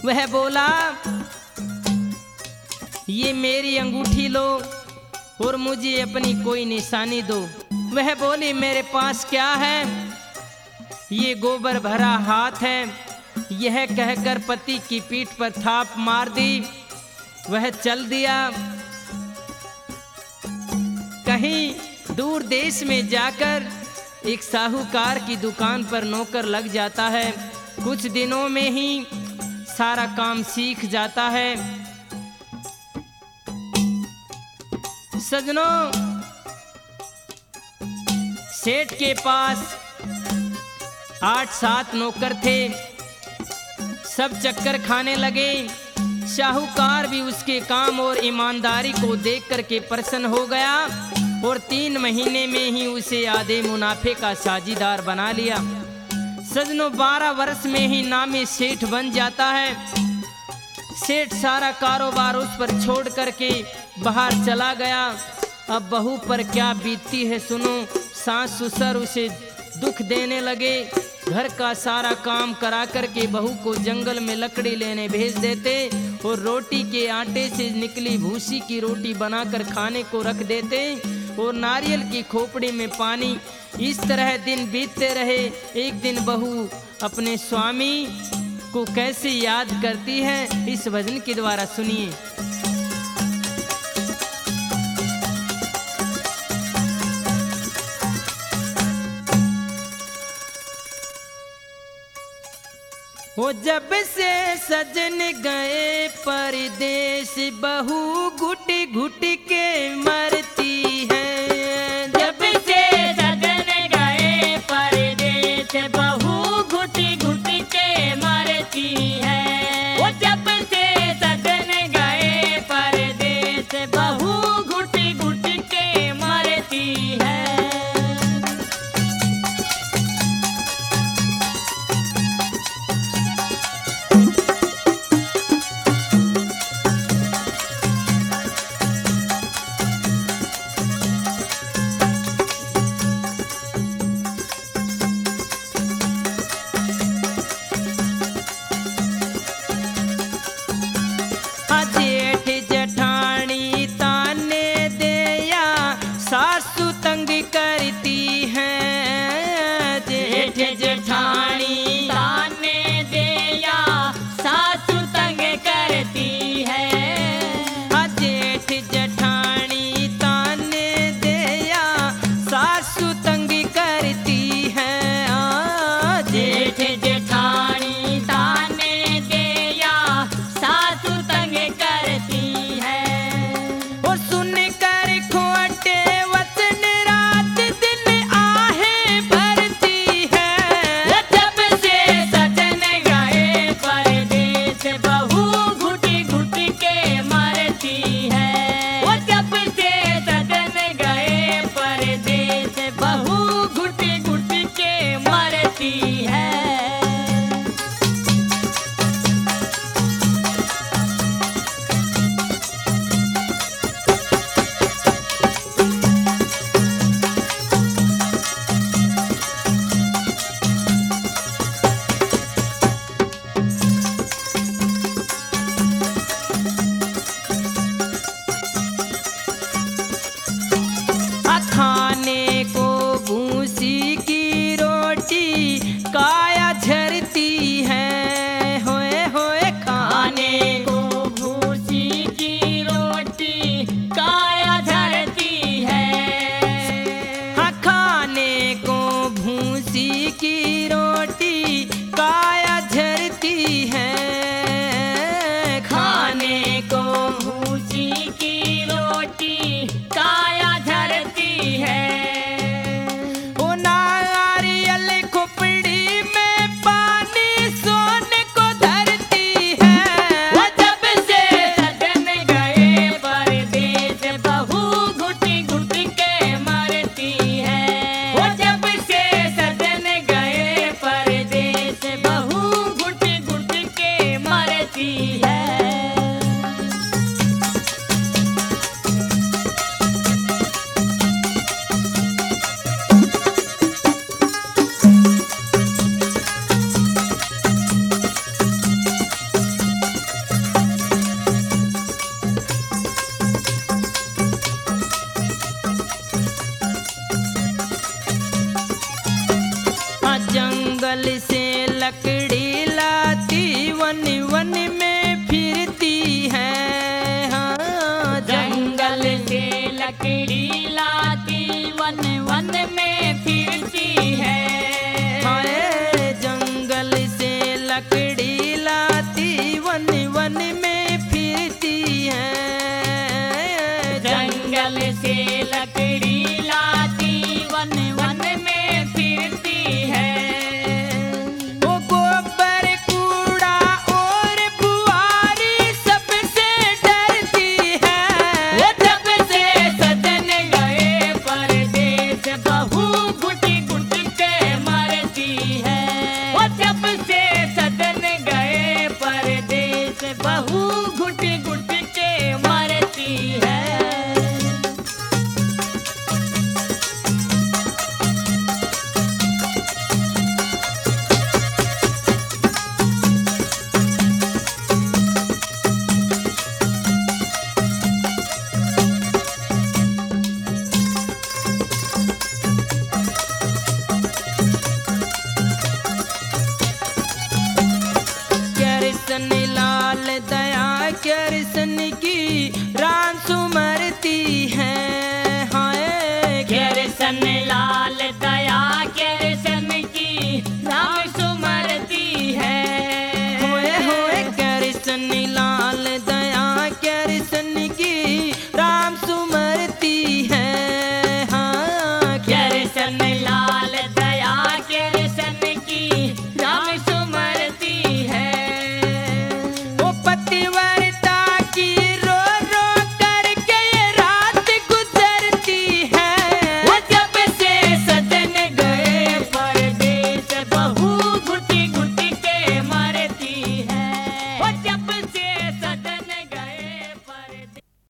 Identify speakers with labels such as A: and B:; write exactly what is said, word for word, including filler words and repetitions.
A: वह बोला, ये मेरी अंगूठी लो और मुझे अपनी कोई निशानी दो। वह बोली, मेरे पास क्या है? ये गोबर भरा हाथ है। यह कहकर पति की पीठ पर थाप मार दी। वह चल दिया। कहीं दूर देश में जाकर एक साहूकार की दुकान पर नौकर लग जाता है। कुछ दिनों में ही सारा काम सीख जाता है। सजनों, सेठ के पास आठ सात नौकर थे। सब चक्कर खाने लगे। साहूकार भी उसके काम और ईमानदारी को देख करके प्रसन्न हो गया और तीन महीने में ही उसे आधे मुनाफे का साझीदार बना लिया। सजनों, बारह वर्ष में ही नामी सेठ बन जाता है। सेठ सारा कारोबार उस पर छोड़ करके बाहर चला गया। अब बहू पर क्या बीतती है सुनो। सास ससुर उसे दुख देने लगे। घर का सारा काम करा करके बहू को जंगल में लकड़ी लेने भेज देते और रोटी के आटे से निकली भूसी की रोटी बनाकर खाने को रख देते और नारियल की खोपड़ी में पानी। इस तरह दिन बीतते रहे। एक दिन बहू अपने स्वामी को कैसे याद करती है, इस भजन के द्वारा सुनिए। वो जब से सजन गए परदेश, बहू घुट घुट के मरती है।
B: जब से सजन गए परदेश, बहू घुट घुट के मरती है। वो जब से सजन गए परदेश, बहू घुट घुट के मरती है।
A: जेठ जेठानी ताने दिया, सासू तंग करती है।
B: जेठ जेठानी ताने दिया, सासू तंग करती है।
A: जेठ जेठानी ताने दिया, सासू तंग करती है।
B: जेठ जेठानी ताने दिया, सासू तंग करती है।
A: वो सुन कर खोटे वचन रात दिन आहे भरती है।
B: वो जब से सजन गए परदेश, बहू घुट घुट के मरती है। वो जब से सजन गए परदेश, बहू घुट घुट के मरती है।
A: खाने को भूसी की रोटी काया झरती है। होए होए
B: खाने को भूसी की रोटी काया झरती है।
A: हाँ, खाने को भूसी की रोटी काया झरती है।
B: खाने को भूसी की रोटी काया झरती है।
A: ओ नारियल खोपड़ी में पानी सोने को धरती है।
B: वो जब से सजन गए परदेश, बहू घुट घुट के मरती है। वो जब से सजन गए परदेश, बहू घुट घुट के मरती है।
A: लकड़ी लाती वन वन में फिरती है।
B: जंगल से लकड़ी लाती वन वन में फिरती है।
A: वो गोबर कूड़ा और बुआरी सबसे डरती है।
B: वो जब से सजन गए परदेस बहू घुट घुट के मरती है। वो जब से सजन गए परदेस बहू घुट घुट के मरती है।
A: कृष्ण लाल दया कृष्ण की रान सुमरती है। हाय
B: कृष्ण लाल